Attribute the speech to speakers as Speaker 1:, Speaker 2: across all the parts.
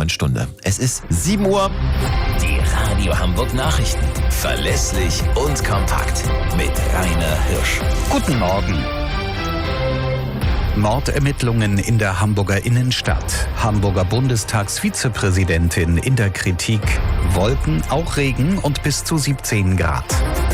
Speaker 1: neuen Stunde. Es ist 7 Uhr.
Speaker 2: Die Radio Hamburg Nachrichten. Verlässlich und kompakt. Mit Rainer Hirsch.
Speaker 3: Guten Morgen. Mordermittlungen in der Hamburger Innenstadt. Hamburger Bundestagsvizepräsidentin in der Kritik. Wolken, auch Regen und bis zu 17 Grad.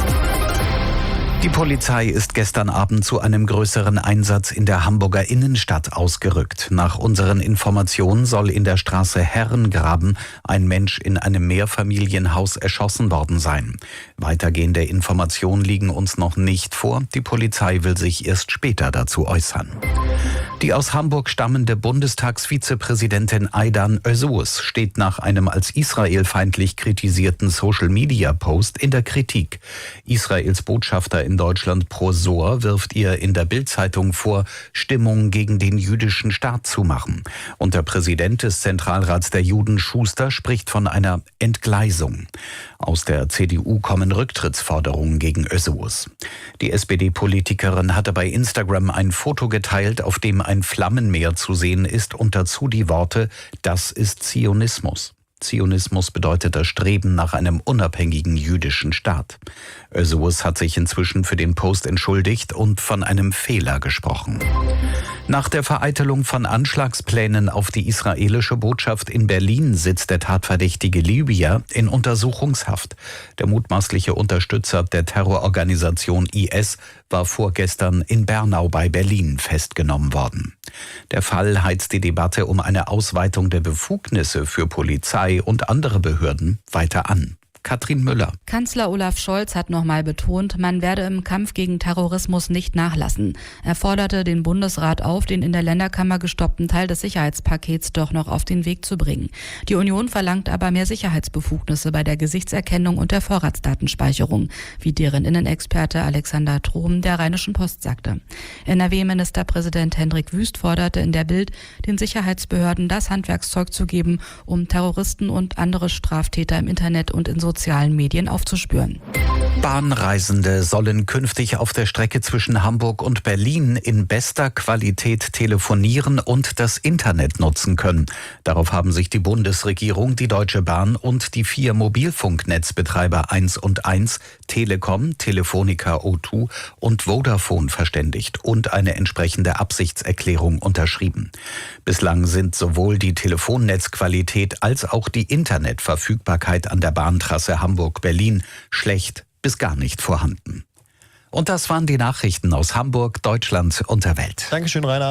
Speaker 3: Die Polizei ist gestern Abend zu einem größeren Einsatz in der Hamburger Innenstadt ausgerückt. Nach unseren Informationen soll in der Straße Herrengraben ein Mensch in einem Mehrfamilienhaus erschossen worden sein. Weitergehende Informationen liegen uns noch nicht vor. Die Polizei will sich erst später dazu äußern. Die aus Hamburg stammende Bundestagsvizepräsidentin Aydan Özurs steht nach einem als israelfeindlich kritisierten Social-Media-Post in der Kritik. Israels Botschafter in Deutschland Prosor wirft ihr in der Bild-Zeitung vor, Stimmung gegen den jüdischen Staat zu machen. Und der Präsident des Zentralrats der Juden, Schuster, spricht von einer Entgleisung. Aus der CDU kommen Rücktrittsforderungen gegen Özurs. Die SPD-Politikerin hatte bei Instagram ein Foto geteilt, auf dem ein Flammenmeer zu sehen ist und dazu die Worte: Das ist Zionismus. Zionismus bedeutet das Streben nach einem unabhängigen jüdischen Staat. Özurs hat sich inzwischen für den Post entschuldigt und von einem Fehler gesprochen. Nach der Vereitelung von Anschlagsplänen auf die israelische Botschaft in Berlin sitzt der tatverdächtige Libyer in Untersuchungshaft. Der mutmaßliche Unterstützer der Terrororganisation IS war vorgestern in Bernau bei Berlin festgenommen worden. Der Fall heizt die Debatte um eine Ausweitung der Befugnisse für Polizei und andere Behörden weiter an. Katrin Müller.
Speaker 4: Kanzler Olaf Scholz hat nochmal betont, man werde im Kampf gegen Terrorismus nicht nachlassen. Er forderte den Bundesrat auf, den in der Länderkammer gestoppten Teil des Sicherheitspakets doch noch auf den Weg zu bringen. Die Union verlangt aber mehr Sicherheitsbefugnisse bei der Gesichtserkennung und der Vorratsdatenspeicherung, wie deren Innenexperte Alexander Trom der Rheinischen Post sagte. NRW-Ministerpräsident Hendrik Wüst forderte in der Bild, den Sicherheitsbehörden das Handwerkszeug zu geben, um Terroristen und andere Straftäter im Internet und in sozialen Medien aufzuspüren.
Speaker 3: Bahnreisende sollen künftig auf der Strecke zwischen Hamburg und Berlin in bester Qualität telefonieren und das Internet nutzen können. Darauf haben sich die Bundesregierung, die Deutsche Bahn und die 4 Mobilfunknetzbetreiber 1 und 1, Telekom, Telefonica O2 und Vodafone verständigt und eine entsprechende Absichtserklärung unterschrieben. Bislang sind sowohl die Telefonnetzqualität als auch die Internetverfügbarkeit an der Bahntrasse Hamburg-Berlin schlecht bis gar nicht vorhanden. Und das waren die Nachrichten aus Hamburg, Deutschland und der Welt.
Speaker 1: Dankeschön, Rainer.